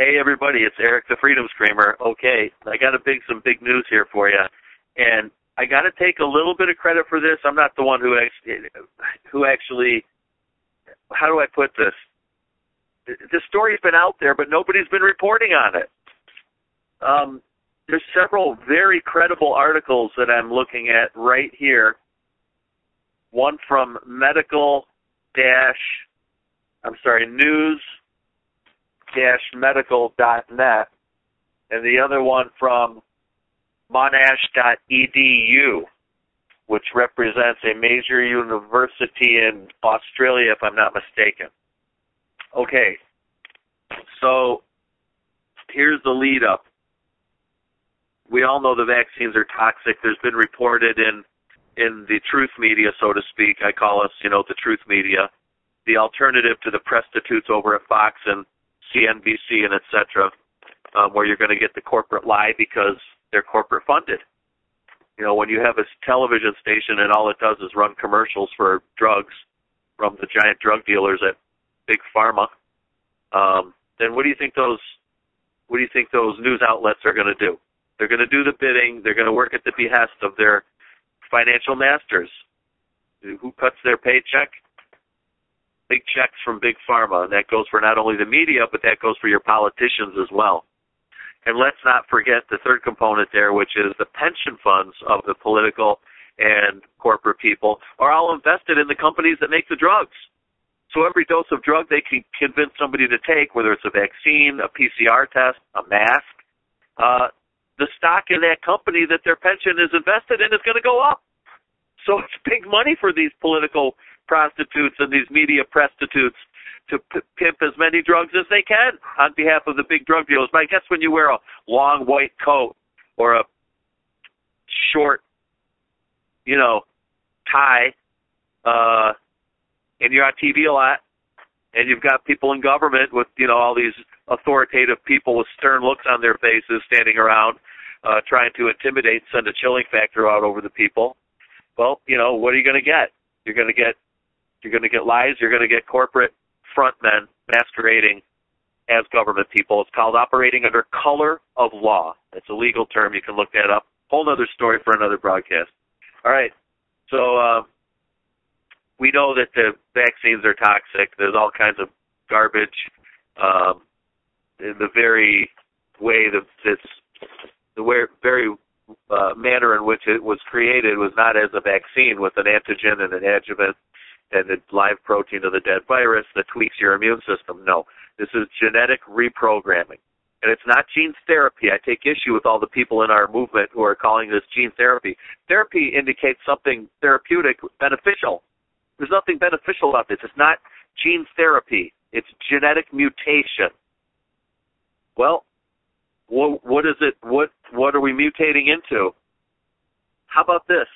Hey, everybody, it's Eric the Freedom Screamer. Okay, I got some big news here for you. And I got to take a little bit of credit for this. I'm not the one who actually, how do I put this? The story's been out there, but nobody's been reporting on it. There's several very credible articles that I'm looking at right here. One from news-medical.net, and the other one from monash.edu, which represents a major university in Australia, if I'm not mistaken. Okay, so here's the lead up. We all know the vaccines are toxic. There's been reported in the truth media, so to speak. I call us, the truth media, the alternative to the prostitutes over at Fox and CNBC and et cetera, where you're going to get the corporate lie because they're corporate funded. When you have a television station and all it does is run commercials for drugs from the giant drug dealers at Big Pharma, then what do you think those news outlets are going to do? They're going to do the bidding. They're going to work at the behest of their financial masters. Who cuts their paycheck? Big checks from Big Pharma, and that goes for not only the media, but that goes for your politicians as well. And let's not forget the third component there, which is the pension funds of the political and corporate people are all invested in the companies that make the drugs. So every dose of drug they can convince somebody to take, whether it's a vaccine, a PCR test, a mask, the stock in that company that their pension is invested in is going to go up. So it's big money for these political prostitutes and these media prostitutes to pimp as many drugs as they can on behalf of the big drug dealers. But I guess when you wear a long white coat or a short, tie, and you're on TV a lot, and you've got people in government with, all these authoritative people with stern looks on their faces standing around trying to intimidate, send a chilling factor out over the people. Well, what are you going to get? You're going to get lies. You're going to get corporate front men masquerading as government people. It's called operating under color of law. It's a legal term. You can look that up. Whole other story for another broadcast. All right. So we know that the vaccines are toxic. There's all kinds of garbage. In the very way manner in which it was created was not as a vaccine with an antigen and an adjuvant and the live protein of the dead virus that tweaks your immune system. No, this is genetic reprogramming. And it's not gene therapy. I take issue with all the people in our movement who are calling this gene therapy. Therapy indicates something therapeutic, beneficial. There's nothing beneficial about this. It's not gene therapy. It's genetic mutation. Well, what is it? What are we mutating into? How about this?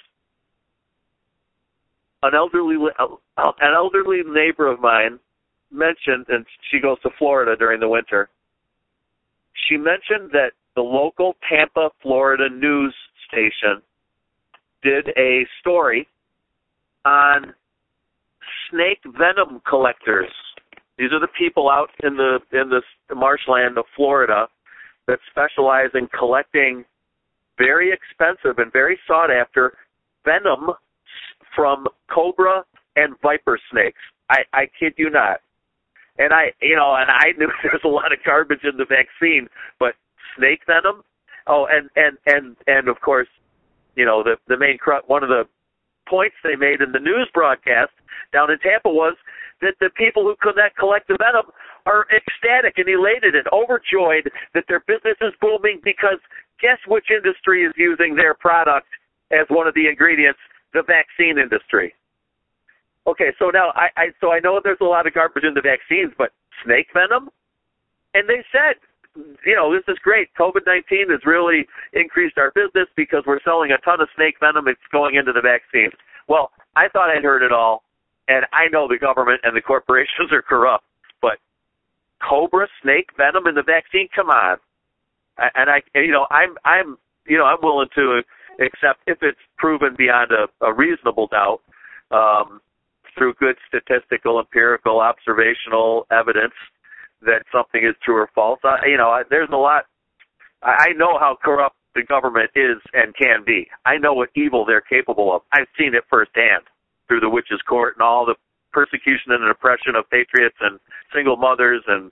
An elderly neighbor of mine mentioned, and she goes to Florida during the winter. She mentioned that the local Tampa, Florida news station did a story on snake venom collectors. These are the people out in the marshland of Florida that specialize in collecting very expensive and very sought after venom from cobra and viper snakes. I kid you not. And I knew there's a lot of garbage in the vaccine, but snake venom? Oh, and of course, the main one of the points they made in the news broadcast down in Tampa was that the people who collect the venom are ecstatic and elated and overjoyed that their business is booming because guess which industry is using their product as one of the ingredients? The vaccine industry. Okay, so now I know there's a lot of garbage in the vaccines, but snake venom? And they said, this is great. COVID-19 has really increased our business because we're selling a ton of snake venom. It's going into the vaccines. Well, I thought I'd heard it all, and I know the government and the corporations are corrupt, but cobra snake venom in the vaccine? Come on. I'm willing to accept if it's proven beyond a reasonable doubt through good statistical, empirical, observational evidence that something is true or false. There's a lot. I know how corrupt the government is and can be. I know what evil they're capable of. I've seen it firsthand through the witches' court and all the persecution and oppression of patriots and single mothers and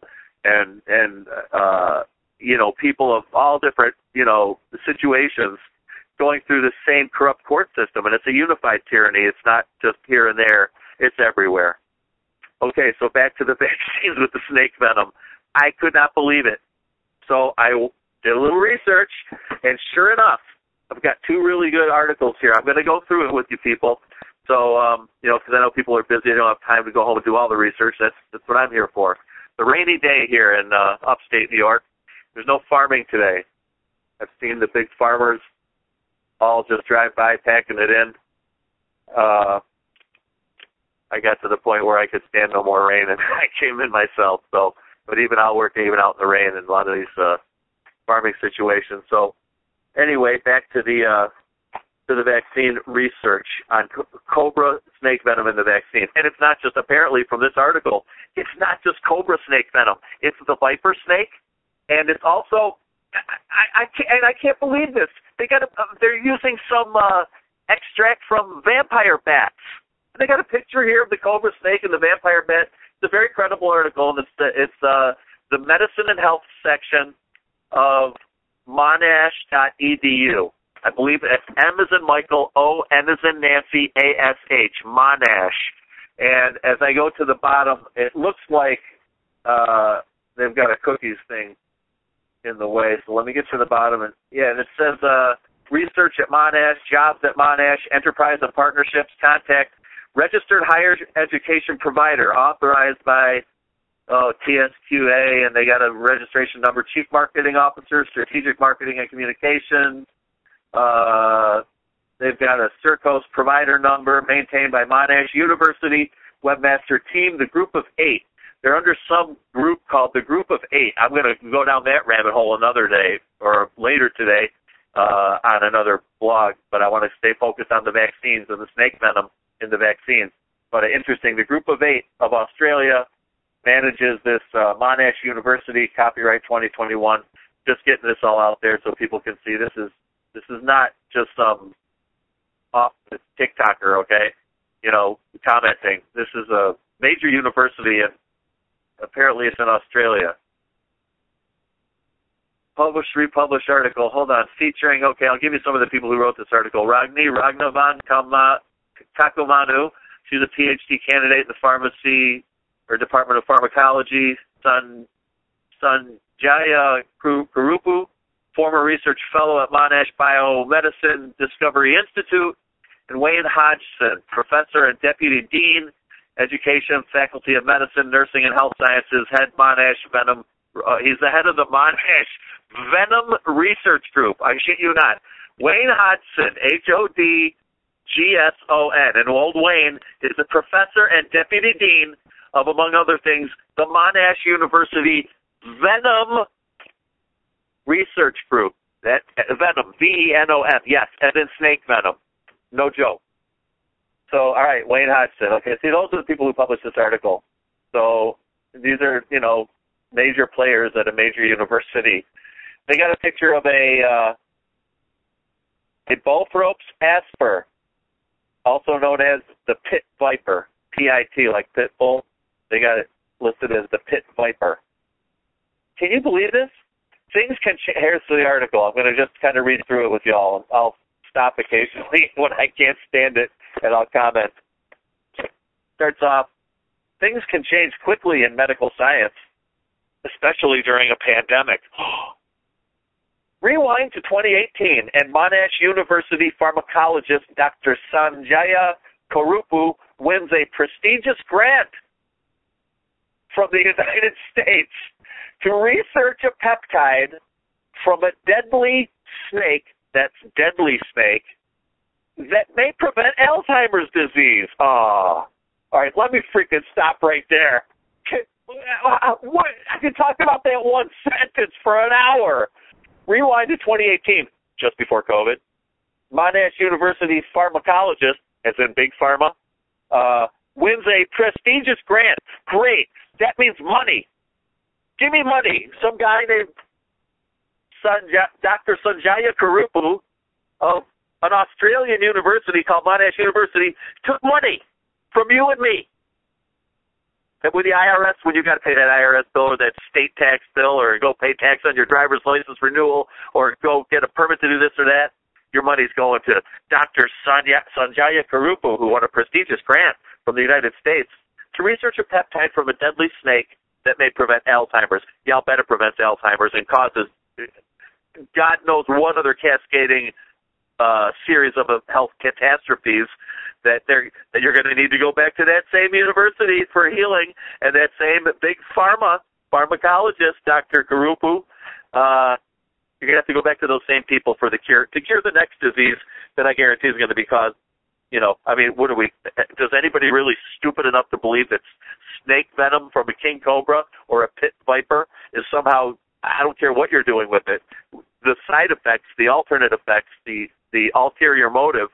people of all different, situations going through the same corrupt court system. And it's a unified tyranny. It's not just here and there. It's everywhere. Okay, so back to the vaccines with the snake venom. I could not believe it. So I did a little research, and sure enough, I've got two really good articles here. I'm going to go through it with you people. So, because I know people are busy. They don't have time to go home and do all the research. That's what I'm here for. The rainy day here in upstate New York. There's no farming today. I've seen the big farmers all just drive by packing it in. I got to the point where I could stand no more rain, and I came in myself. So, but even out working, even out in the rain, in a lot of these farming situations. So, anyway, back to the vaccine research on cobra snake venom in the vaccine, and it's not just apparently from this article. It's not just cobra snake venom. It's the viper snake, and it's also I can't believe this. They're using some extract from vampire bats. They got a picture here of the cobra snake and the vampire bat. It's a very credible article, and it's the medicine and health section of monash.edu. I believe it's M as in Michael, O, N as in Nancy, A-S-H, Monash. And as I go to the bottom, it looks like they've got a cookies thing in the way. So let me get to the bottom. And it says research at Monash, jobs at Monash, enterprise and partnerships, contact registered higher education provider authorized by TSQA, and they got a registration number, Chief Marketing Officer, Strategic Marketing and Communications. They've got a Circos provider number maintained by Monash University Webmaster Team, the Group of 8. They're under some group called the Group of 8. I'm going to go down that rabbit hole another day or later today on another blog, but I want to stay focused on the vaccines and the snake venom in the vaccines. But interesting, the Group of 8 of Australia manages this Monash University, copyright 2021. Just getting this all out there so people can see this is not just some off TikToker, okay? Commenting. This is a major university, and apparently it's in Australia. Published, republished article. Hold on. Featuring, okay, I'll give you some of the people who wrote this article. Ragnavan Kakumanu. She's a PhD candidate in the pharmacy or Department of Pharmacology. Sanjaya Kurupu, former research fellow at Monash Biomedicine Discovery Institute. And Wayne Hodgson, professor and deputy dean, education, faculty of medicine, nursing, and health sciences, head Monash Venom. He's the head of the Monash Venom Research Group. I shit you not. Wayne Hodgson, Hodgson, and old Wayne is the professor and deputy dean of, among other things, the Monash University Venom Research Group. That Venom, V-E-N-O-M, yes, as in snake venom. No joke. So, all right, Wayne Hodgson. Okay, see, those are the people who published this article. So these are, major players at a major university. They got a picture of a Bothrops asper, also known as the pit viper, P-I-T, like pit bull. They got it listed as the pit viper. Can you believe this? Things can change. Here's the article. I'm going to just kind of read through it with y'all. I'll stop occasionally when I can't stand it, and I'll comment. Starts off, things can change quickly in medical science, especially during a pandemic. Rewind to 2018, and Monash University pharmacologist Dr. Sanjaya Kurupu wins a prestigious grant from the United States to research a peptide from a deadly snake, that's deadly snake, that may prevent Alzheimer's disease. All right, let me freaking stop right there. What? I can talk about that one sentence for an hour. Rewind to 2018, just before COVID. Monash University pharmacologist, as in Big Pharma, wins a prestigious grant. Great. That means money. Give me money. Some guy named Dr. Sanjaya Kurupu of an Australian university called Monash University took money from you and me. And with the IRS, when you got to pay that IRS bill or that state tax bill or go pay tax on your driver's license renewal or go get a permit to do this or that, your money's going to Dr. Sanjaya Kurupu, who won a prestigious grant from the United States to research a peptide from a deadly snake that may prevent Alzheimer's. Yeah, I'll bet it prevents Alzheimer's and causes God knows what other cascading series of health catastrophes that you're going to need to go back to that same university for healing, and that same big pharmacologist, Dr. Kurupu. You're going to have to go back to those same people for the cure, to cure the next disease that I guarantee is going to be caused. What are we? Does anybody really stupid enough to believe that snake venom from a king cobra or a pit viper is somehow, I don't care what you're doing with it, the side effects, the alternate effects, the ulterior motive,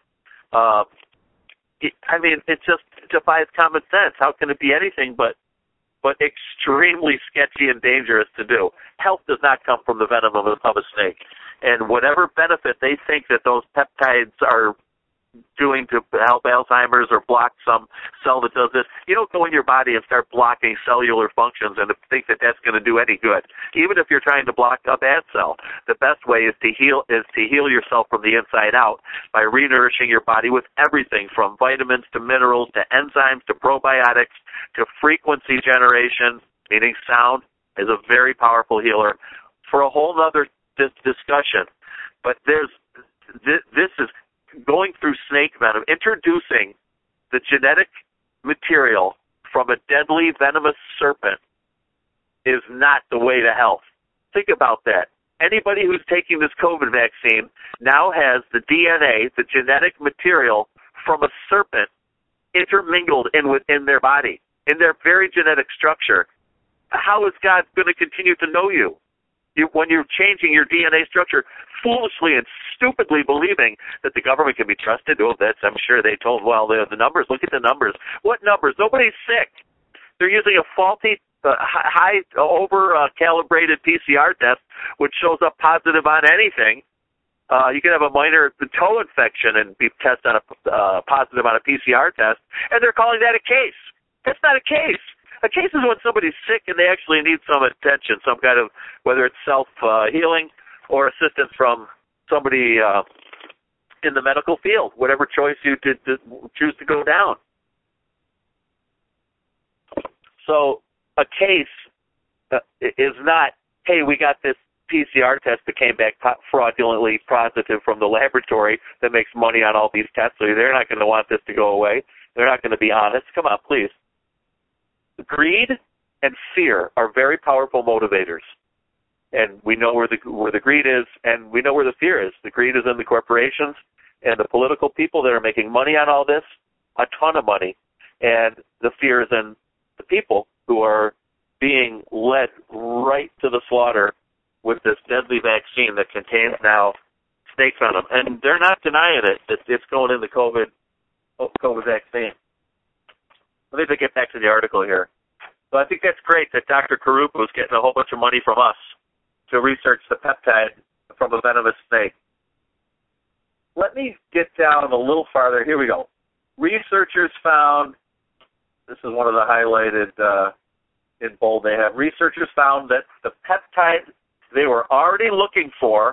it just defies common sense. How can it be anything but extremely sketchy and dangerous to do? Health does not come from the venom of a snake. And whatever benefit they think that those peptides are doing to help Alzheimer's or block some cell that does this, you don't go in your body and start blocking cellular functions and think that that's going to do any good. Even if you're trying to block a bad cell, the best way is to heal yourself from the inside out by renourishing your body with everything from vitamins to minerals to enzymes to probiotics to frequency generation, meaning sound is a very powerful healer for a whole other discussion. But this is going through snake venom, introducing the genetic material from a deadly venomous serpent is not the way to health. Think about that. Anybody who's taking this COVID vaccine now has the DNA, the genetic material from a serpent intermingled within their body, in their very genetic structure. How is God going to continue to know you? When you're changing your DNA structure, foolishly and stupidly believing that the government can be trusted. Oh, I'm sure they told, the numbers, look at the numbers. What numbers? Nobody's sick. They're using a faulty, over-calibrated PCR test, which shows up positive on anything. You can have a minor toe infection and be tested on positive on a PCR test, and they're calling that a case. That's not a case. A case is when somebody's sick and they actually need some attention, some kind of, whether it's self-healing or assistance from somebody in the medical field, whatever choice you choose to go down. So a case is not, hey, we got this PCR test that came back fraudulently positive from the laboratory that makes money on all these tests, so they're not going to want this to go away. They're not going to be honest. Come on, please. Greed and fear are very powerful motivators, and we know where the greed is, and we know where the fear is. The greed is in the corporations and the political people that are making money on all this, a ton of money, and the fear is in the people who are being led right to the slaughter with this deadly vaccine that contains now snake venom, and they're not denying it. It's going in the COVID vaccine. Let me get back to the article here. So I think that's great that Dr. Kurupu is getting a whole bunch of money from us to research the peptide from a venomous snake. Let me get down a little farther. Here we go. Researchers found, this is one of the highlighted in bold they have, researchers found that the peptide they were already looking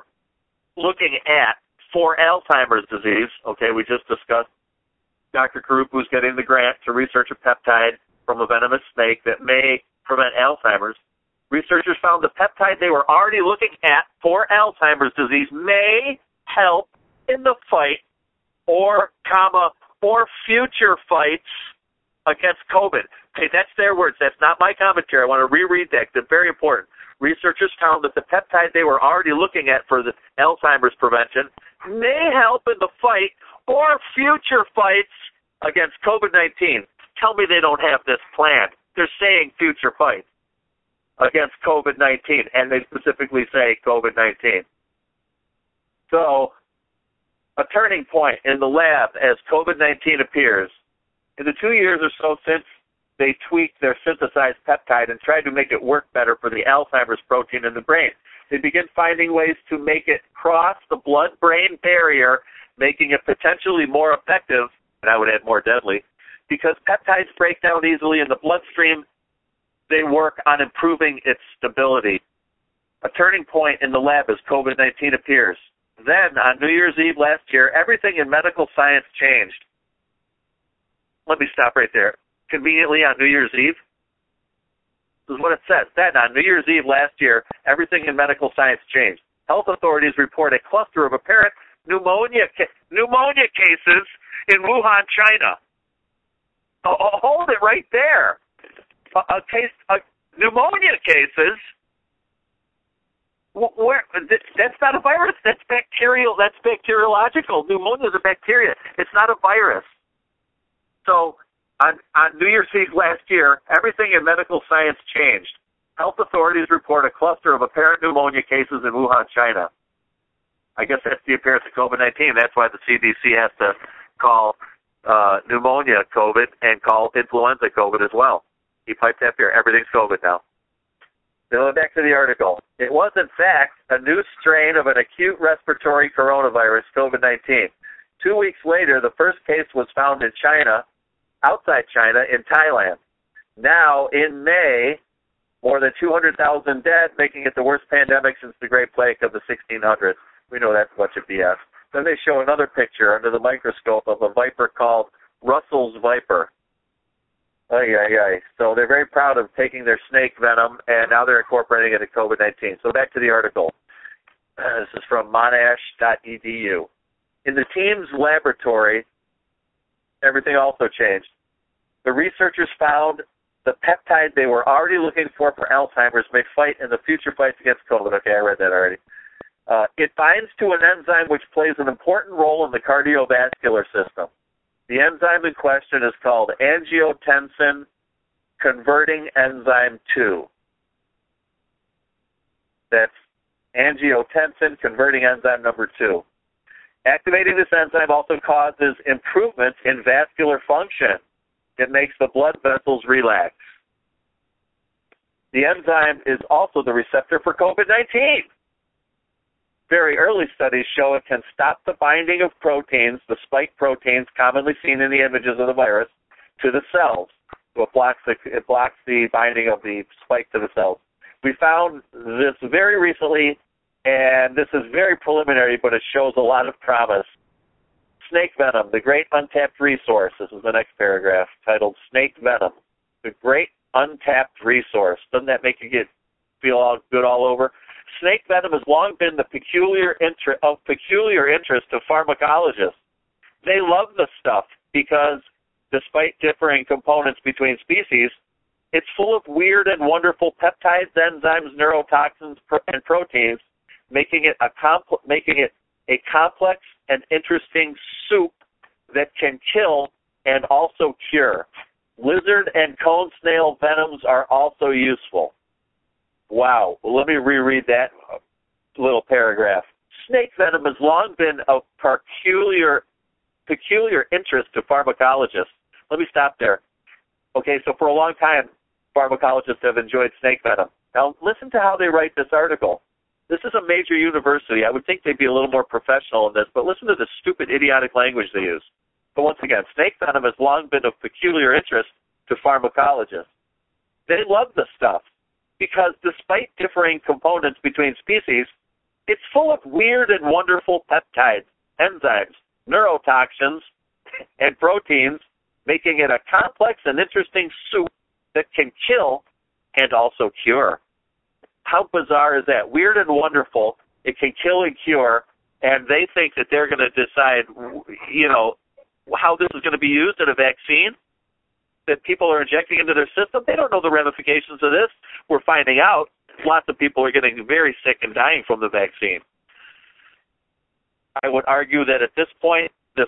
at for Alzheimer's disease, okay, we just discussed Dr. Kurupu is getting the grant to research a peptide from a venomous snake that may prevent Alzheimer's. Researchers found the peptide they were already looking at for Alzheimer's disease may help in the fight or future fights against COVID. Okay, that's their words. That's not my commentary. I want to reread that. It's very important. Researchers found that the peptide they were already looking at for the Alzheimer's prevention may help in the fight or future fights against COVID-19. Tell me they don't have this planned. They're saying future fights against COVID-19, and they specifically say COVID-19. So, a turning point in the lab as COVID-19 appears. In the 2 years or so since they tweaked their synthesized peptide and tried to make it work better for the Alzheimer's protein in the brain. They began finding ways to make it cross the blood-brain barrier, making it potentially more effective, and I would add more deadly, because peptides break down easily in the bloodstream. They work on improving its stability. A turning point in the lab as COVID-19 appears. Then, on New Year's Eve last year, everything in medical science changed. Let me stop right there. Conveniently on New Year's Eve, this is what it says. Then, on New Year's Eve last year, everything in medical science changed. Health authorities report a cluster of apparent pneumonia cases in Wuhan, China. Hold it right there. Pneumonia cases. Where? That's not a virus. That's bacterial. That's bacteriological. Pneumonia is a bacteria. It's not a virus. So on New Year's Eve last year, everything in medical science changed. Health authorities report a cluster of apparent pneumonia cases in Wuhan, China. I guess that's the appearance of COVID-19. That's why the CDC has to call pneumonia COVID and call influenza COVID as well. He piped up here. Everything's COVID now. Going back to the article. It was, in fact, a new strain of an acute respiratory coronavirus, COVID-19. 2 weeks later, the first case was found in China, outside China, in Thailand. Now, in May, more than 200,000 dead, making it the worst pandemic since the Great Plague of the 1600s. We know that's a bunch of BS. Then they show another picture under the microscope of a viper called Russell's viper. So they're very proud of taking their snake venom, and now they're incorporating it in COVID-19. So back to the article. This is from monash.edu. In the team's laboratory, everything also changed. The researchers found the peptide they were already looking for Alzheimer's may fight in the future fights against COVID. Okay, I read that already. It binds to an enzyme which plays an important role in the cardiovascular system. The enzyme in question is called angiotensin converting enzyme 2. That's angiotensin converting enzyme number 2. Activating this enzyme also causes improvements in vascular function. It makes the blood vessels relax. The enzyme is also the receptor for COVID-19. Very early studies show it can stop the binding of proteins, the spike proteins commonly seen in the images of the virus, to the cells. So it blocks the binding of the spike to the cells. We found this very recently, and this is very preliminary, but it shows a lot of promise. Snake venom, the great untapped resource. This is the next paragraph, titled Snake Venom, the great untapped resource. Doesn't that make you feel all good all over? Snake venom has long been of peculiar interest to pharmacologists. They love the stuff because, despite differing components between species, it's full of weird and wonderful peptides, enzymes, neurotoxins, and proteins, making it a complex and interesting soup that can kill and also cure. Lizard and cone snail venoms are also useful. Wow. Well, let me reread that little paragraph. Snake venom has long been of peculiar interest to pharmacologists. Let me stop there. Okay, so for a long time, pharmacologists have enjoyed snake venom. Now, listen to how they write this article. This is a major university. I would think they'd be a little more professional in this, but listen to the stupid, idiotic language they use. But once again, snake venom has long been of peculiar interest to pharmacologists. They love the stuff because despite differing components between species, it's full of weird and wonderful peptides, enzymes, neurotoxins, and proteins, making it a complex and interesting soup that can kill and also cure. How bizarre is that? Weird and wonderful. It can kill and cure, and they think that they're going to decide, how this is going to be used in a vaccine that people are injecting into their system. They don't know the ramifications of this. We're finding out lots of people are getting very sick and dying from the vaccine. I would argue that at this point, the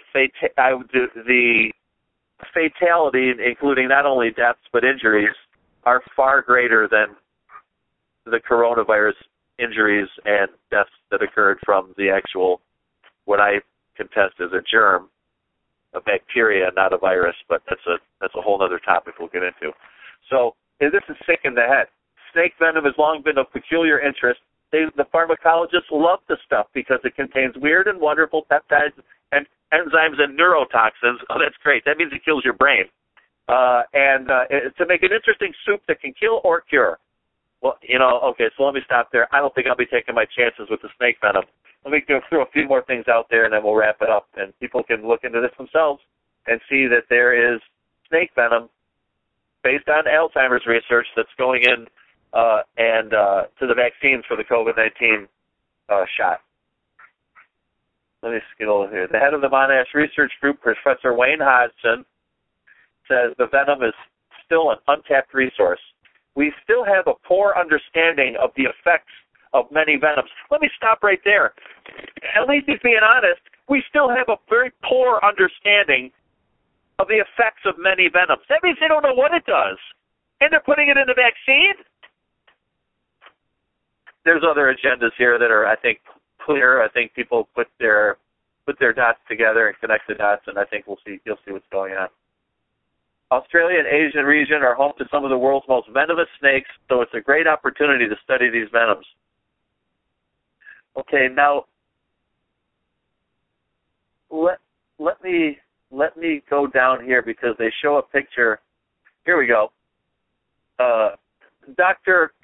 fatality, including not only deaths but injuries, are far greater than the coronavirus injuries and deaths that occurred from the actual, what I contest is a germ, a bacteria, not a virus, but that's a whole other topic we'll get into. So this is sick in the head. Snake venom has long been of peculiar interest. The pharmacologists love the stuff because it contains weird and wonderful peptides and enzymes and neurotoxins. Oh, that's great. That means it kills your brain. And to make an interesting soup that can kill or cure. Well, okay, so let me stop there. I don't think I'll be taking my chances with the snake venom. Let me go through a few more things out there, and then we'll wrap it up. And people can look into this themselves and see that there is snake venom based on Alzheimer's research that's going in to the vaccines for the COVID-19 shot. Let me skip over here. The head of the Monash Research Group, Professor Wayne Hodgson, says the venom is still an untapped resource. We still have a poor understanding of the effects of many venoms. Let me stop right there. At least he's being honest. We still have a very poor understanding of the effects of many venoms. That means they don't know what it does. And they're putting it in the vaccine? There's other agendas here that are, I think, clear. I think people put their dots together and connect the dots, and I think you'll see what's going on. Australia and Asian region are home to some of the world's most venomous snakes, so it's a great opportunity to study these venoms. Okay, now let me go down here because they show a picture. Here we go. Dr.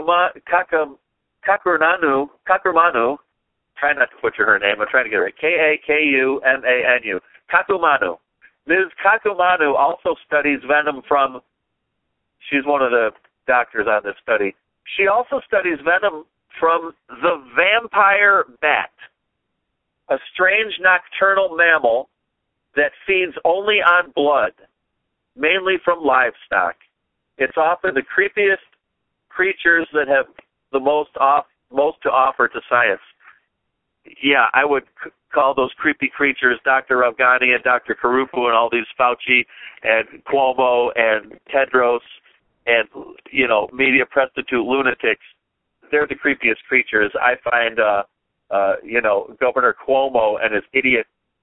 Kakurmanu, try not to butcher her name. I'm trying to get it right. Kakumanu. Kakumanu. Ms. Kakumanu also studies venom from, she's one of the doctors on this study. She also studies venom from the vampire bat, a strange nocturnal mammal that feeds only on blood, mainly from livestock. It's often the creepiest creatures that have the most to offer to science. Yeah, I would call those creepy creatures Dr. Ravgani and Dr. Karupu and all these Fauci and Cuomo and Tedros and, media prostitute lunatics. They're the creepiest creatures. I find, Governor Cuomo and his idiot,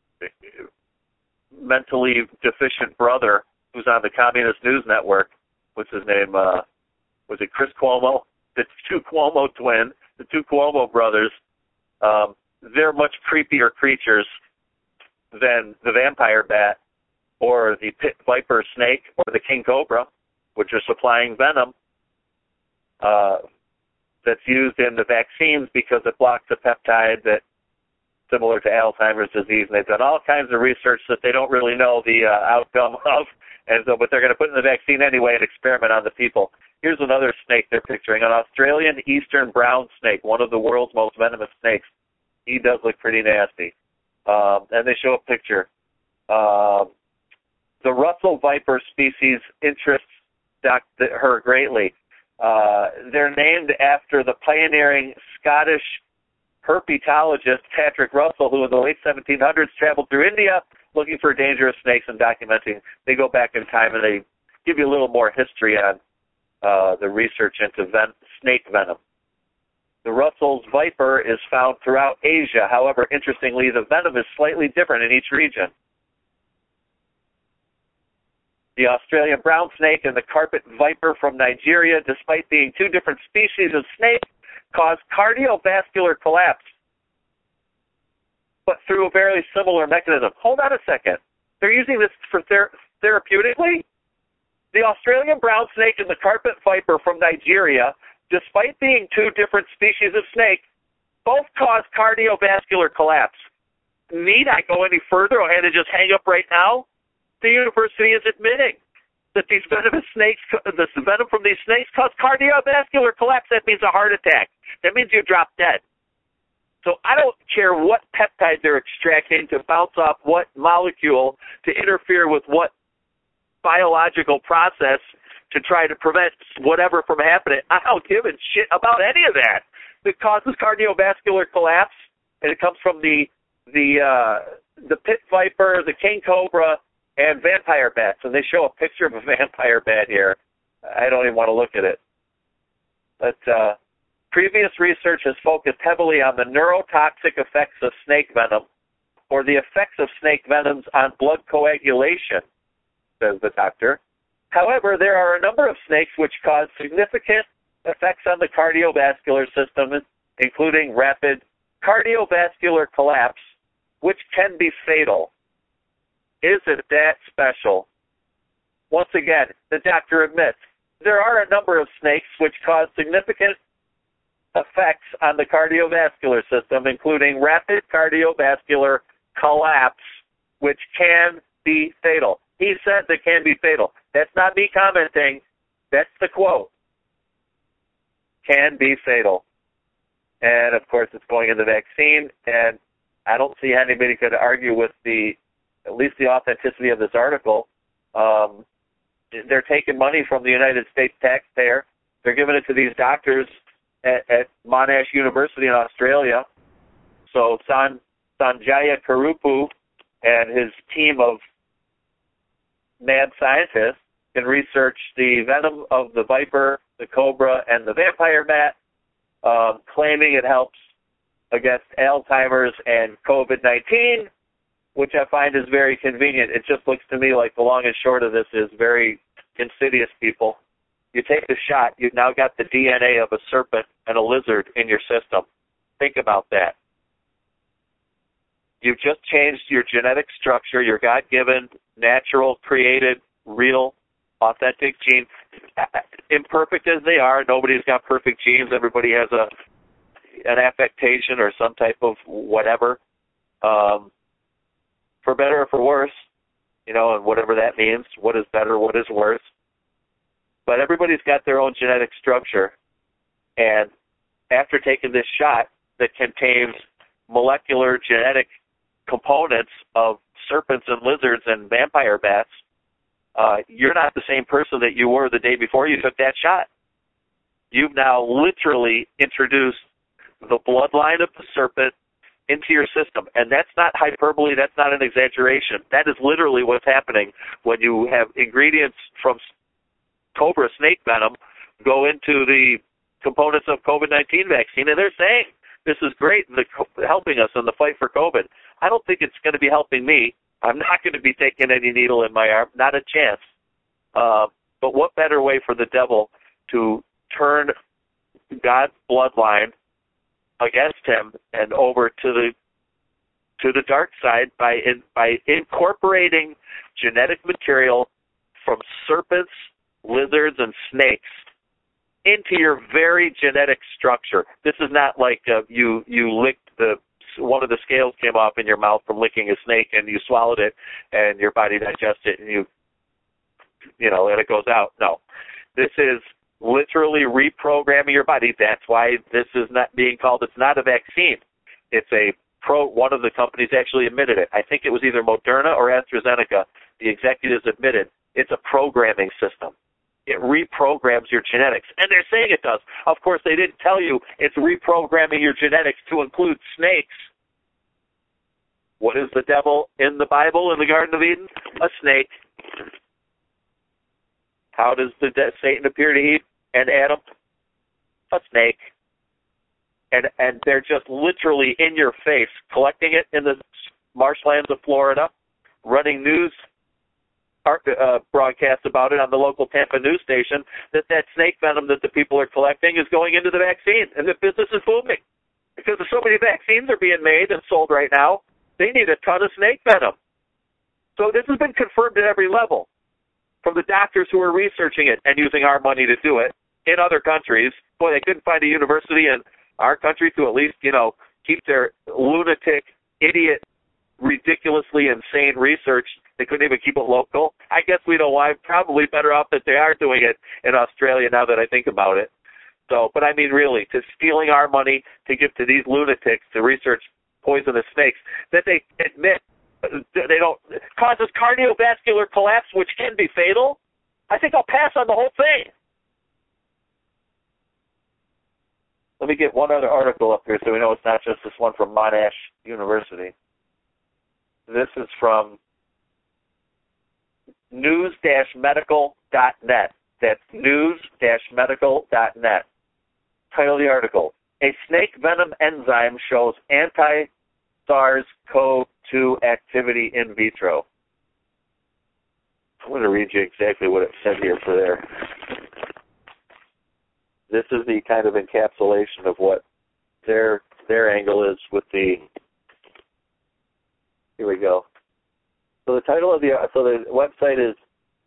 mentally deficient brother who's on the Communist News Network, what's his name, was it Chris Cuomo? The two Cuomo twins, the two Cuomo brothers, they're much creepier creatures than the vampire bat or the pit viper snake or the king cobra, which are supplying venom that's used in the vaccines because it blocks a peptide that similar to Alzheimer's disease. And they've done all kinds of research that they don't really know the outcome of, but they're going to put in the vaccine anyway and experiment on the people. Here's another snake they're picturing, an Australian eastern brown snake, one of the world's most venomous snakes. He does look pretty nasty. And they show a picture. The Russell viper species interests her greatly. They're named after the pioneering Scottish herpetologist Patrick Russell, who in the late 1700s traveled through India looking for dangerous snakes and documenting. They go back in time and they give you a little more history on the research into snake venom. The Russell's viper is found throughout Asia. However, interestingly, the venom is slightly different in each region. The Australian brown snake and the carpet viper from Nigeria, despite being two different species of snake, cause cardiovascular collapse, but through a very similar mechanism. Hold on a second. They're using this for therapeutically? The Australian brown snake and the carpet viper from Nigeria, despite being two different species of snake, both cause cardiovascular collapse. Need I go any further? I had to just hang up right now? The university is admitting that these venomous snakes, the venom from these snakes cause cardiovascular collapse. That means a heart attack. That means you drop dead. So I don't care what peptide they're extracting to bounce off what molecule to interfere with what biological process to try to prevent whatever from happening. I don't give a shit about any of that. It causes cardiovascular collapse, and it comes from the pit viper, the king cobra, and vampire bats. And they show a picture of a vampire bat here. I don't even want to look at it. But previous research has focused heavily on the neurotoxic effects of snake venom, or the effects of snake venoms on blood coagulation, says the doctor. However, there are a number of snakes which cause significant effects on the cardiovascular system, including rapid cardiovascular collapse, which can be fatal. Is it that special? Once again, the doctor admits, there are a number of snakes which cause significant effects on the cardiovascular system, including rapid cardiovascular collapse, which can be fatal. He said that can be fatal. That's not me commenting. That's the quote. Can be fatal. And, of course, it's going in the vaccine, and I don't see anybody could argue with at least the authenticity of this article. They're taking money from the United States taxpayer. They're giving it to these doctors at Monash University in Australia. So Sanjaya Karupu and his team of mad scientists can research the venom of the viper, the cobra, and the vampire bat, claiming it helps against Alzheimer's and COVID-19, which I find is very convenient. It just looks to me like the long and short of this is very insidious, people. You take the shot, you've now got the DNA of a serpent and a lizard in your system. Think about that. You've just changed your genetic structure, your God-given, natural, created, real, authentic genes. Imperfect as they are, nobody's got perfect genes. Everybody has an affectation or some type of whatever, for better or for worse, and whatever that means. What is better, what is worse. But everybody's got their own genetic structure. And after taking this shot that contains molecular genetic components of serpents and lizards and vampire bats, you're not the same person that you were the day before you took that shot. You've now literally introduced the bloodline of the serpent into your system. And that's not hyperbole, that's not an exaggeration. That is literally what's happening when you have ingredients from cobra snake venom go into the components of COVID-19 vaccine, and they're saying this is great and helping us in the fight for COVID. I don't think it's going to be helping me. I'm not going to be taking any needle in my arm, not a chance. But what better way for the devil to turn God's bloodline against him and over to the dark side by incorporating genetic material from serpents, lizards, and snakes into your very genetic structure. This is not like you licked one of the scales came off in your mouth from licking a snake and you swallowed it and your body digested it and and it goes out. No. This is literally reprogramming your body. That's why this is not being called, it's not a vaccine. It's one of the companies actually admitted it. I think it was either Moderna or AstraZeneca. The executives admitted it's a programming system. It reprograms your genetics. And they're saying it does. Of course, they didn't tell you it's reprogramming your genetics to include snakes. What is the devil in the Bible in the Garden of Eden? A snake. How does Satan appear to Eve and Adam? A snake. And they're just literally in your face, collecting it in the marshlands of Florida, running news broadcast about it on the local Tampa news station, that snake venom that the people are collecting is going into the vaccine, and the business is booming. Because so many vaccines are being made and sold right now, they need a ton of snake venom. So this has been confirmed at every level, from the doctors who are researching it and using our money to do it in other countries. Boy, they couldn't find a university in our country to at least, keep their lunatic, idiot, ridiculously insane research. They couldn't even keep it local. I guess we know why. Probably better off that they are doing it in Australia now that I think about it. So, but I mean, really, to stealing our money to give to these lunatics to research poisonous snakes that they admit they don't causes cardiovascular collapse, which can be fatal. I think I'll pass on the whole thing. Let me get one other article up here so we know it's not just this one from Monash University. This is from news-medical.net. That's news-medical.net. Title of the article, A Snake Venom Enzyme Shows Anti-SARS-CoV-2 Activity in Vitro. I'm going to read you exactly what it said here for there. This is the kind of encapsulation of what their angle is with the. Here we go. So the title of the website is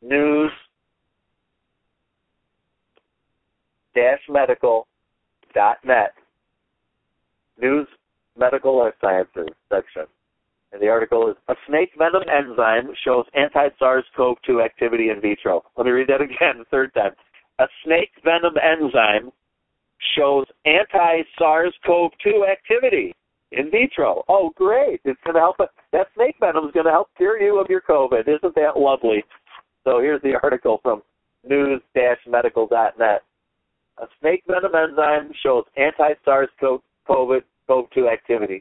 news-medical.net. News Medical Life Sciences section. And the article is, a snake venom enzyme shows anti-SARS-CoV-2 activity in vitro. Let me read that again, the third time. A snake venom enzyme shows anti-SARS-CoV-2 activity in vitro. Oh, great. It's going to help. That snake venom is going to help cure you of your COVID. Isn't that lovely? So here's the article from news-medical.net. A snake venom enzyme shows anti-SARS-CoV-2 activity.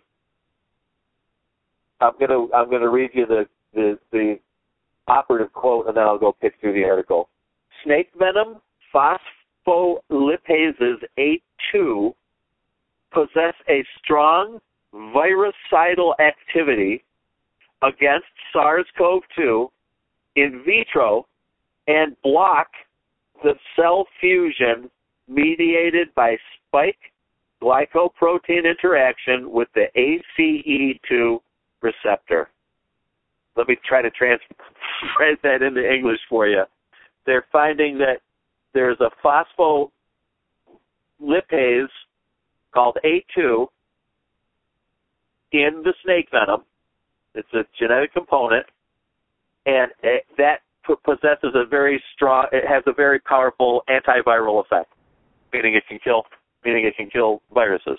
I'm gonna read you the operative quote, and then I'll go pick through the article. Snake venom phospholipases A2 possess a strong virucidal activity against SARS-CoV-2 in vitro and block the cell fusion mediated by spike glycoprotein interaction with the ACE2 receptor. Let me try to translate that into English for you. They're finding that there's a phospholipase called A2 in the snake venom. It's a genetic component, and that possesses a very strong. It has a very powerful antiviral effect, meaning it can kill viruses.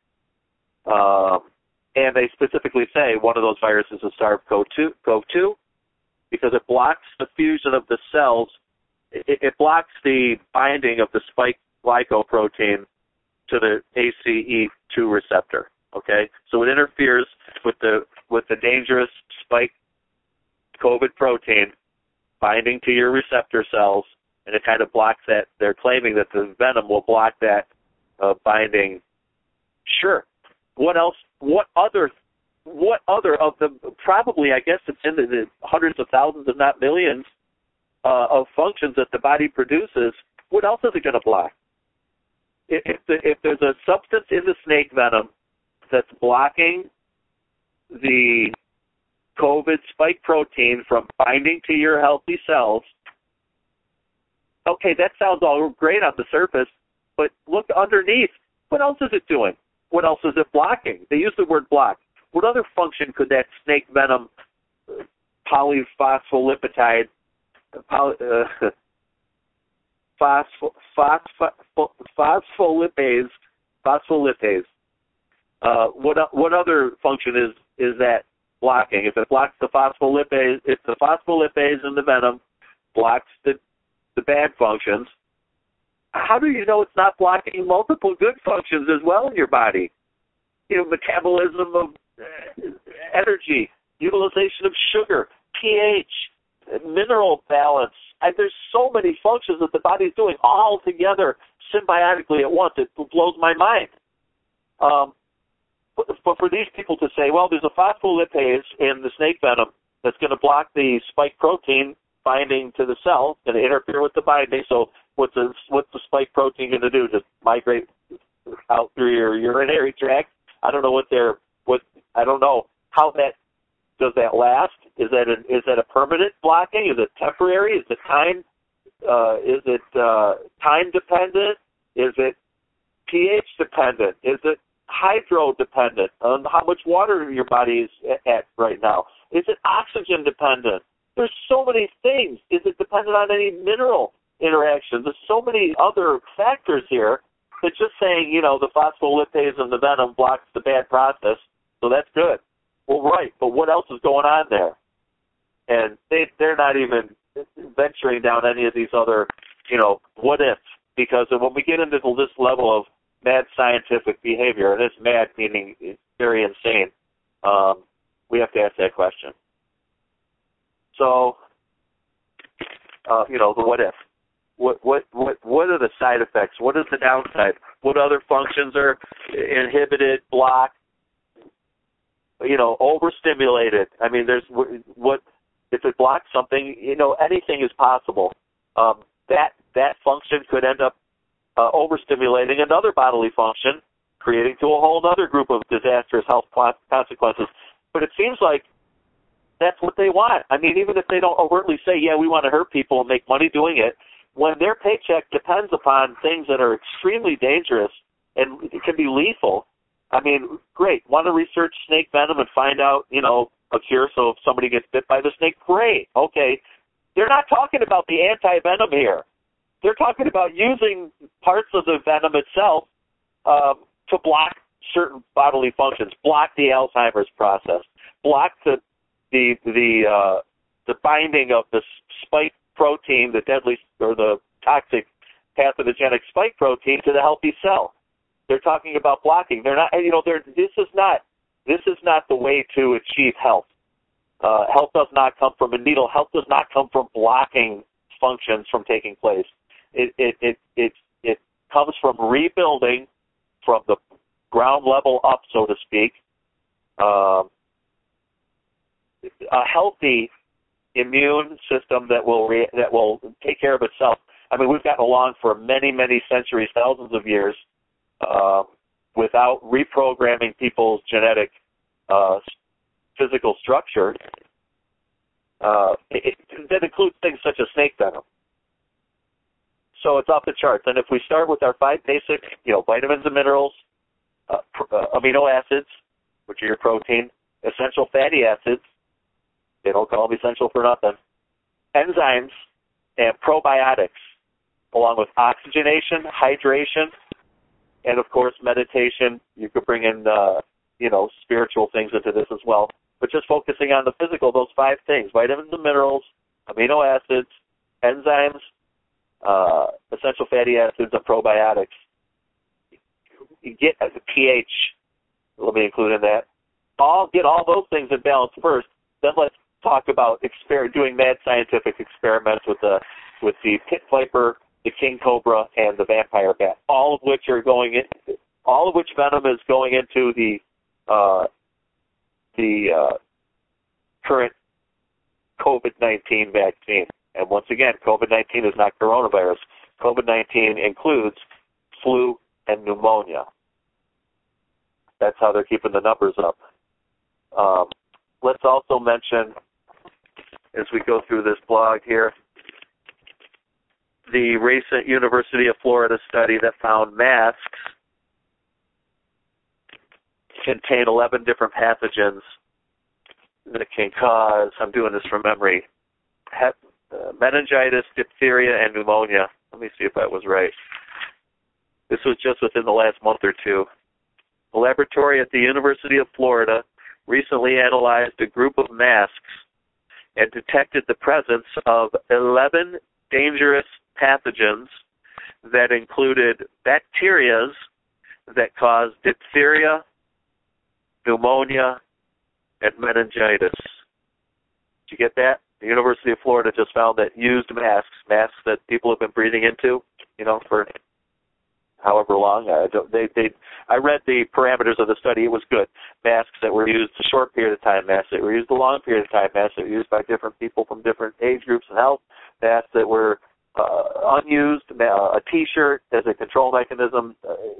And they specifically say one of those viruses is SARS-CoV-2 because it blocks the fusion of the cells. It blocks the binding of the spike glycoprotein to the ACE2 receptor. Okay, so it interferes with the dangerous spike COVID protein binding to your receptor cells, and it kind of blocks that. They're claiming that the venom will block that binding. Sure. What else? What other of the, probably, I guess it's in the hundreds of thousands, if not millions, of functions that the body produces, what else is it going to block? If there's a substance in the snake venom that's blocking the COVID spike protein from binding to your healthy cells, okay, that sounds all great on the surface, but look underneath. What else is it doing? What else is it blocking? They use the word block. What other function could that snake venom polyphospholipid phospholipase? What other function is that blocking? If it blocks the phospholipase, if the phospholipase in the venom blocks the bad functions, how do you know it's not blocking multiple good functions as well in your body? You know, metabolism of energy, utilization of sugar, pH, mineral balance. There's so many functions that the body's doing all together symbiotically at once. It blows my mind. But for these people to say, well, there's a phospholipase in the snake venom that's going to block the spike protein binding to the cell, going to interfere with the binding. So what's the spike protein going to do? Just migrate out through your urinary tract? I don't know I don't know how does that last? Is that a permanent blocking? Is it temporary? Is it time? Time dependent? Is it pH dependent? Is it hydro dependent on how much water your body is at right now? Is it oxygen dependent? There's so many things. Is it dependent on any mineral interactions? There's so many other factors here that just saying, the phospholipase in the venom blocks the bad process, so that's good. Well, right, but what else is going on there? And they're not even venturing down any of these other, what ifs, because when we get into this level of mad scientific behavior, and it's mad meaning it's very insane, we have to ask that question. So, the what if. What are the side effects? What is the downside? What other functions are inhibited, blocked, overstimulated? I mean, if it blocks something, anything is possible. That function could end up overstimulating another bodily function, creating to a whole other group of disastrous health consequences. But it seems like that's what they want. I mean, even if they don't overtly say, yeah, we want to hurt people and make money doing it, when their paycheck depends upon things that are extremely dangerous and it can be lethal, I mean, great. Want to research snake venom and find out, a cure so if somebody gets bit by the snake? Great. Okay. They're not talking about the anti-venom here. They're talking about using parts of the venom itself to block certain bodily functions, block the Alzheimer's process, block the binding of the spike protein, the deadly or the toxic pathogenic spike protein to the healthy cell. They're talking about blocking. They're not. This is not the way to achieve health. Health does not come from a needle. Health does not come from blocking functions from taking place. It comes from rebuilding from the ground level up, so to speak, a healthy immune system that will take care of itself. I mean, we've gotten along for many, many centuries, thousands of years, without reprogramming people's genetic physical structure. That includes things such as snake venom. So it's off the charts. And if we start with our 5 basic, vitamins and minerals, amino acids, which are your protein, essential fatty acids, they don't call them essential for nothing, enzymes, and probiotics, along with oxygenation, hydration, and, of course, meditation. You could bring in, spiritual things into this as well. But just focusing on the physical, those 5 things, vitamins and minerals, amino acids, enzymes, essential fatty acids, and probiotics. You get the pH, let me include in that. Get all those things in balance first, then let's talk about doing mad scientific experiments with the pit viper, the king cobra, and the vampire bat, all of which venom is going into the current COVID-19 vaccine. And once again, COVID-19 is not coronavirus. COVID-19 includes flu and pneumonia. That's how they're keeping the numbers up. Let's also mention, as we go through this blog here, the recent University of Florida study that found masks contain 11 different pathogens that can cause, I'm doing this from memory, meningitis, diphtheria, and pneumonia. Let me see if that was right. This was just within the last month or two. A laboratory at the University of Florida recently analyzed a group of masks and detected the presence of 11 dangerous pathogens that included bacteria that cause diphtheria, pneumonia, and meningitis. Did you get that? The University of Florida just found that used masks that people have been breathing into, for however long. I read the parameters of the study. It was good. Masks that were used a short period of time, masks that were used a long period of time, masks that were used by different people from different age groups and health, masks that were unused, a T-shirt as a control mechanism.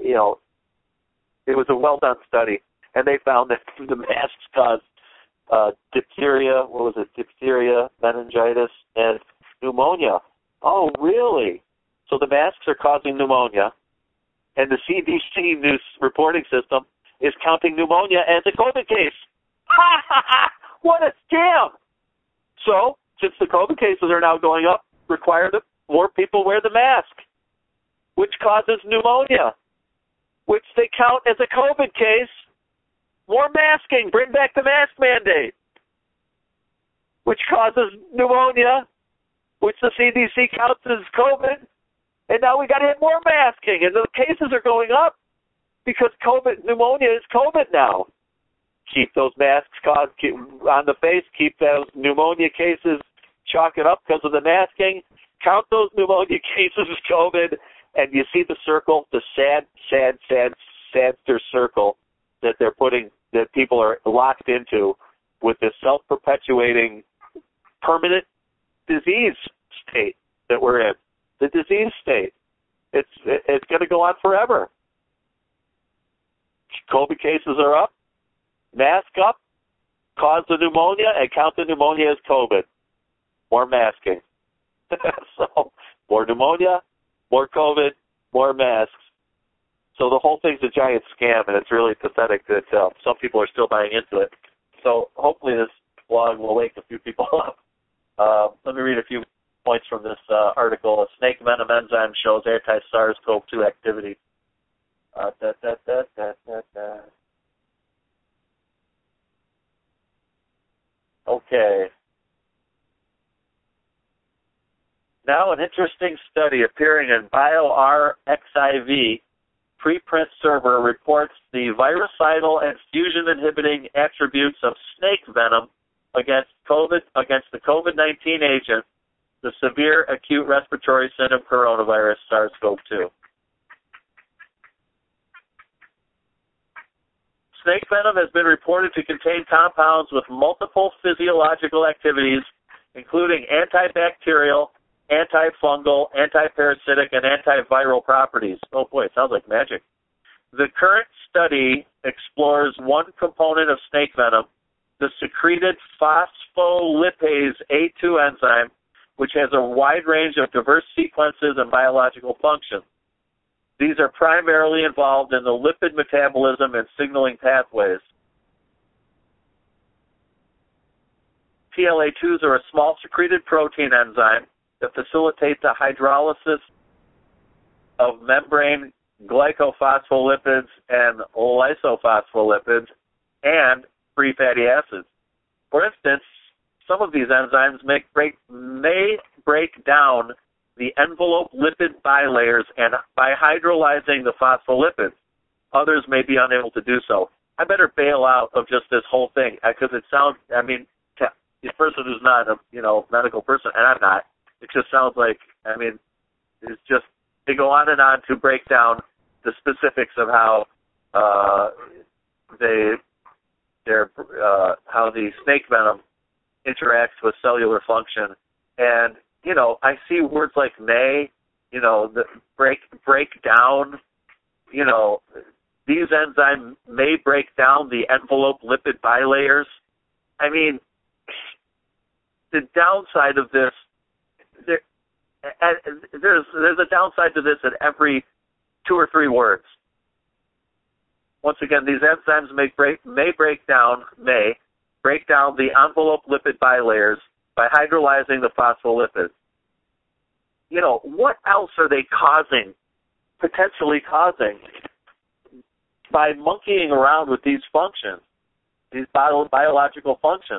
It was a well-done study, and they found that the masks caused diphtheria, diphtheria, meningitis, and pneumonia. Oh, really? So the masks are causing pneumonia, and the CDC news reporting system is counting pneumonia as a COVID case. Ha, ha, ha! What a scam! So, since the COVID cases are now going up, require that more people wear the mask, which causes pneumonia, which they count as a COVID case. More masking. Bring back the mask mandate, which causes pneumonia, which the CDC counts as COVID. And now we got to have more masking, and the cases are going up because pneumonia is COVID now. Keep those masks on the face. Keep those pneumonia cases chalking up because of the masking. Count those pneumonia cases as COVID, and you see the circle, the sadder circle that people are locked into with this self-perpetuating permanent disease state that we're in, the disease state. It's going to go on forever. COVID cases are up. Mask up. Cause the pneumonia and count the pneumonia as COVID. More masking. So, more pneumonia, more COVID, more masks. So the whole thing's a giant scam, and it's really pathetic that some people are still buying into it. So hopefully this blog will wake a few people up. Let me read a few points from this article. A snake venom enzyme shows anti-SARS-CoV-2 activity. Okay. Now an interesting study appearing in bioRxiv preprint server reports the virucidal and fusion-inhibiting attributes of snake venom against the COVID-19 agent, the severe acute respiratory syndrome coronavirus, SARS-CoV-2. Snake venom has been reported to contain compounds with multiple physiological activities, including antibacterial, antifungal, antiparasitic, and antiviral properties. Oh boy, it sounds like magic. The current study explores one component of snake venom, the secreted phospholipase A2 enzyme, which has a wide range of diverse sequences and biological functions. These are primarily involved in the lipid metabolism and signaling pathways. PLA2s are a small secreted protein enzyme that facilitate the hydrolysis of membrane glycophospholipids and lysophospholipid and free fatty acids. For instance, some of these enzymes may break down the envelope lipid bilayers and by hydrolyzing the phospholipids. Others may be unable to do so. I better bail out of just this whole thing because it sounds, I mean, to a person who's not a medical person, and I'm not, it just sounds like, I mean, it's just, they go on and on to break down the specifics of how how the snake venom interacts with cellular function. And, I see words like may, the break down, these enzymes may break down the envelope lipid bilayers. I mean, the downside of this, there's a downside to this at every 2 or 3 words. Once again, these enzymes may break down the envelope lipid bilayers by hydrolyzing the phospholipids. What else are they potentially causing, by monkeying around with these functions, these biological functions?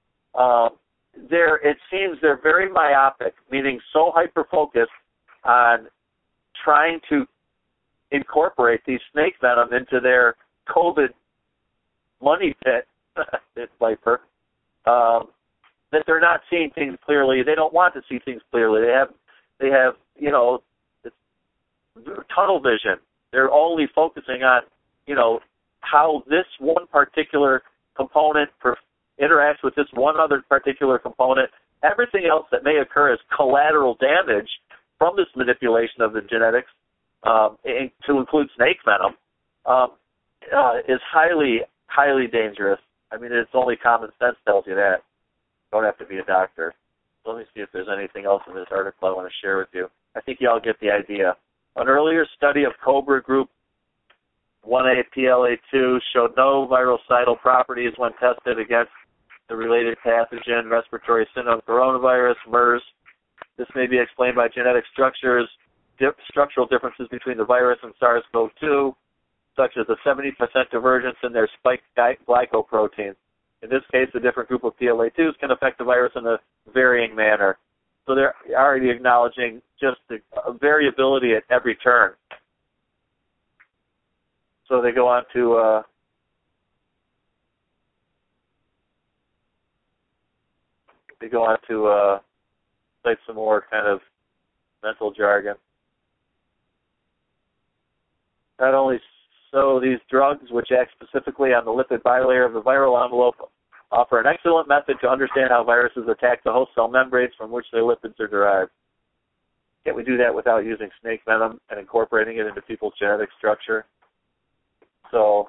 It seems they're very myopic, meaning so hyper-focused on trying to incorporate these snake venom into their COVID money pit, Viper, that they're not seeing things clearly. They don't want to see things clearly. They have it's tunnel vision. They're only focusing on, how this one particular component interacts with this one other particular component. Everything else that may occur as collateral damage from this manipulation of the genetics, to include snake venom, is highly, highly dangerous. I mean, it's only common sense tells you that. You don't have to be a doctor. Let me see if there's anything else in this article I want to share with you. I think you all get the idea. An earlier study of Cobra Group 1A PLA2 showed no virucidal properties when tested against the related pathogen, respiratory syndrome coronavirus, MERS. This may be explained by genetic structural differences between the virus and SARS-CoV-2, such as a 70% divergence in their spike glycoproteins. In this case, a different group of PLA2s can affect the virus in a varying manner. So they're already acknowledging just the variability at every turn. So they go on to cite some more kind of mental jargon. Not only so, these drugs, which act specifically on the lipid bilayer of the viral envelope, offer an excellent method to understand how viruses attack the host cell membranes from which their lipids are derived. Can't we do that without using snake venom and incorporating it into people's genetic structure? So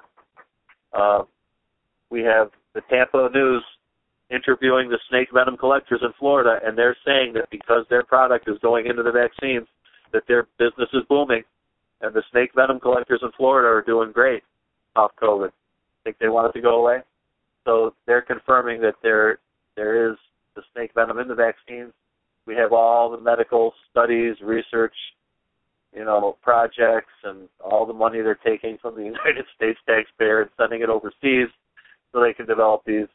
we have the Tampa News interviewing the snake venom collectors in Florida, and they're saying that because their product is going into the vaccines, that their business is booming, and the snake venom collectors in Florida are doing great off COVID. Think they want it to go away? So they're confirming that there is the snake venom in the vaccines. We have all the medical studies, research, projects, and all the money they're taking from the United States taxpayer and sending it overseas so they can develop these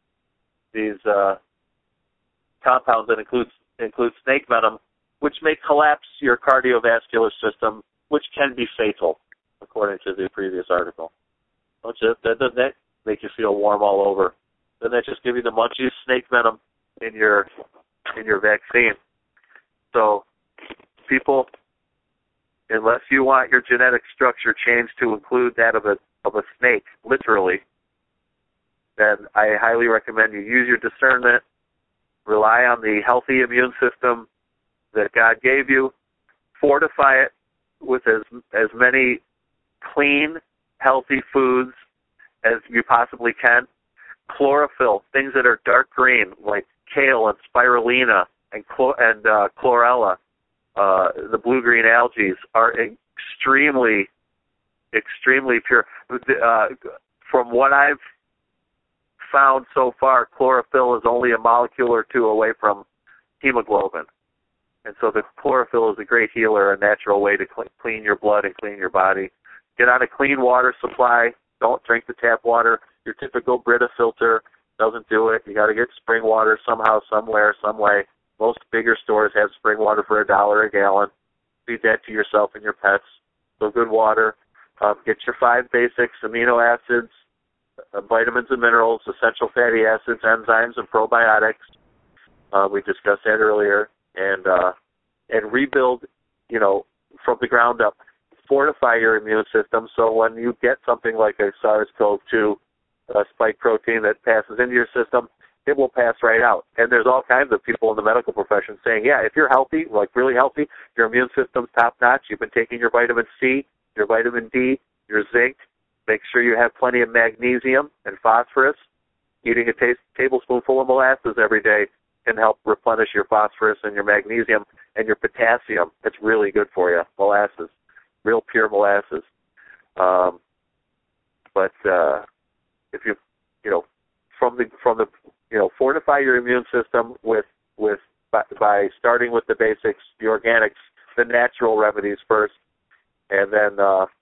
compounds that include snake venom, which may collapse your cardiovascular system, which can be fatal, according to the previous article. Doesn't that make you feel warm all over? Doesn't that just give you the munchies? Snake venom in your vaccine. So, people, unless you want your genetic structure changed to include that of a snake, literally, then I highly recommend you use your discernment, rely on the healthy immune system that God gave you, fortify it with as many clean, healthy foods as you possibly can. Chlorophyll, things that are dark green, like kale and spirulina and chlorella, the blue-green algae, are extremely, extremely pure. From what I've found so far, chlorophyll is only a molecule or two away from hemoglobin. And so the chlorophyll is a great healer, a natural way to clean your blood and clean your body. Get on a clean water supply. Don't drink the tap water. Your typical Brita filter doesn't do it. You got to get spring water somehow, somewhere, some way. Most bigger stores have spring water for $1 a gallon. Feed that to yourself and your pets. So good water. Get your 5 basics: amino acids, vitamins and minerals, essential fatty acids, enzymes, and probiotics. We discussed that earlier. And rebuild, from the ground up. Fortify your immune system so when you get something like a SARS-CoV-2 spike protein that passes into your system, it will pass right out. And there's all kinds of people in the medical profession saying, yeah, if you're healthy, like really healthy, your immune system's top-notch, you've been taking your vitamin C, your vitamin D, your zinc, make sure you have plenty of magnesium and phosphorus. Eating a tablespoonful of molasses every day can help replenish your phosphorus and your magnesium and your potassium. It's really good for you, molasses, real pure molasses. But if you, from the fortify your immune system by starting with the basics, the organics, the natural remedies first, and then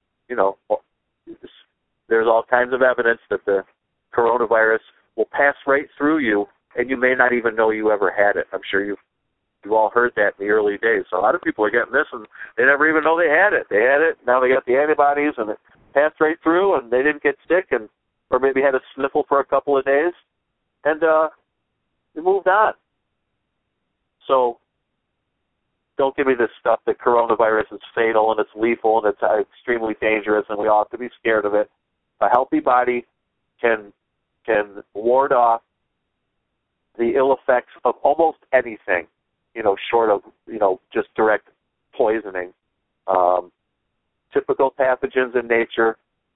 there's all kinds of evidence that the coronavirus will pass right through you, and you may not even know you ever had it. I'm sure you've all heard that in the early days. So a lot of people are getting this, and they never even know they had it. They had it, now they got the antibodies, and it passed right through, and they didn't get sick, or maybe had a sniffle for a couple of days, and they moved on. So don't give me this stuff that coronavirus is fatal and it's lethal and it's extremely dangerous and we all have to be scared of it. A healthy body can ward off the ill effects of almost anything, short of, just direct poisoning. Typical pathogens in nature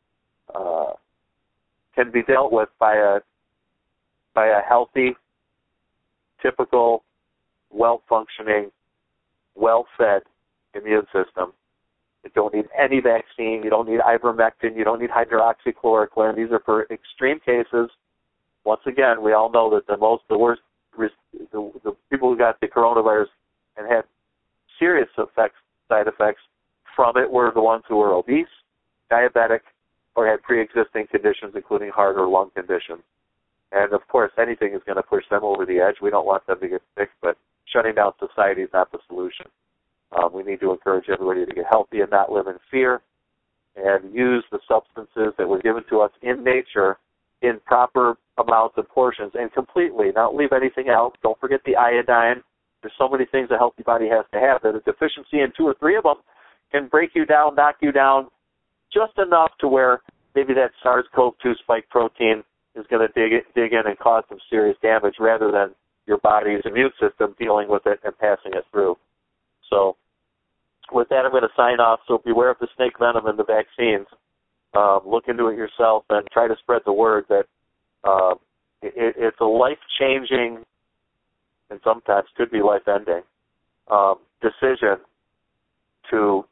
can be dealt with by a healthy, typical, well-functioning, well-fed immune system. You don't need any vaccine. You don't need ivermectin. You don't need hydroxychloroquine. These are for extreme cases. Once again, we all know that the worst, the people who got the coronavirus and had serious side effects from it were the ones who were obese, diabetic, or had pre-existing conditions, including heart or lung conditions. And, of course, anything is going to push them over the edge. We don't want them to get sick, but shutting down society is not the solution. We need to encourage everybody to get healthy and not live in fear and use the substances that were given to us in nature in proper amounts and portions and completely. Don't leave anything out. Don't forget the iodine. There's so many things a healthy body has to have that a deficiency in 2 or 3 of them can break you down, knock you down just enough to where maybe that SARS-CoV-2 spike protein is going to dig in and cause some serious damage rather than your body's immune system dealing with it and passing it through. So with that, I'm going to sign off. So beware of the snake venom in the vaccines. Look into it yourself and try to spread the word that it's a life-changing and sometimes could be life-ending decision to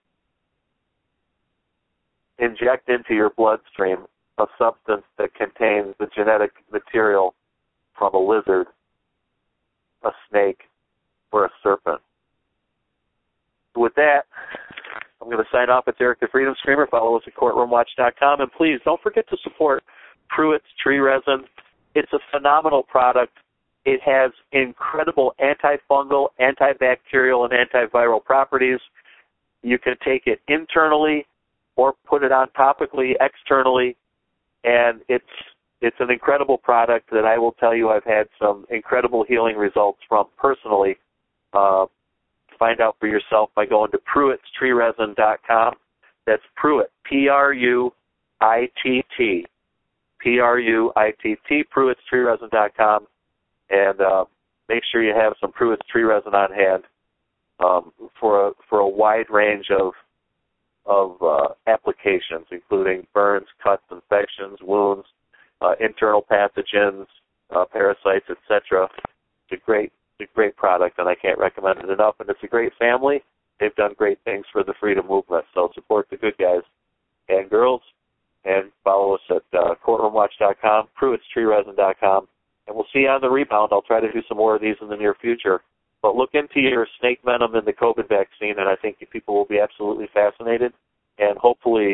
inject into your bloodstream a substance that contains the genetic material from a lizard, a snake, or a serpent. With that, I'm going to sign off. It's Eric the Freedom Screamer. Follow us at courtroomwatch.com. And please don't forget to support Pruitt's Tree Resin. It's a phenomenal product. It has incredible antifungal, antibacterial, and antiviral properties. You can take it internally or put it on topically externally, and it's an incredible product that I will tell you I've had some incredible healing results from personally. Find out for yourself by going to Pruitt'sTreeResin.com. That's Pruitt, P-R-U-I-T-T, P-R-U-I-T-T, Pruitt'sTreeResin.com, and make sure you have some Pruitt's Tree Resin on hand for a wide range of applications, including burns, cuts, infections, wounds, internal pathogens, parasites, etc. It's a great product, and I can't recommend it enough. And it's a great family. They've done great things for the freedom movement. So support the good guys and girls, and follow us at courtroomwatch.com, Pruitt'sTreeResin.com, and we'll see you on the rebound. I'll try to do some more of these in the near future. But look into your snake venom and the COVID vaccine, and I think people will be absolutely fascinated, and hopefully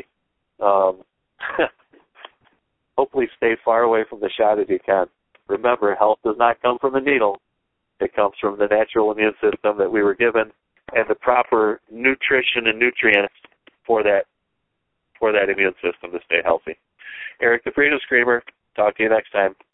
stay far away from the shot if you can. Remember, health does not come from the needle. It comes from the natural immune system that we were given and the proper nutrition and nutrients for that immune system to stay healthy. Eric the Freedom Screamer, talk to you next time.